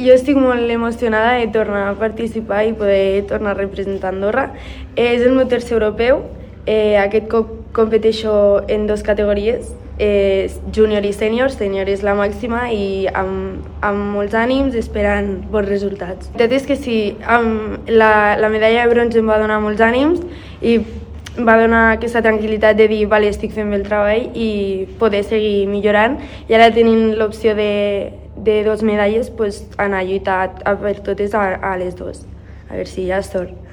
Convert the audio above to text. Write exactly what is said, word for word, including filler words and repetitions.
Jo estic molt emocionada de tornar a participar i poder tornar a representar Andorra. És el meu tercer europeu. Eh, aquest cop competeixo en dues categories, eh, júnior i sènior. Sènior és la màxima i amb, amb molts ànims esperant bons resultats. La veritat és que sí, amb la, la medalla de bronze em va donar molts ànims i em va donar aquesta tranquil·litat de dir vale, estic fent bé el treball i poder seguir millorant. I ara tenint l'opció de, de dues medalles, pues, anar a lluitar a per totes a, a les dues. A veure si hi ha sort.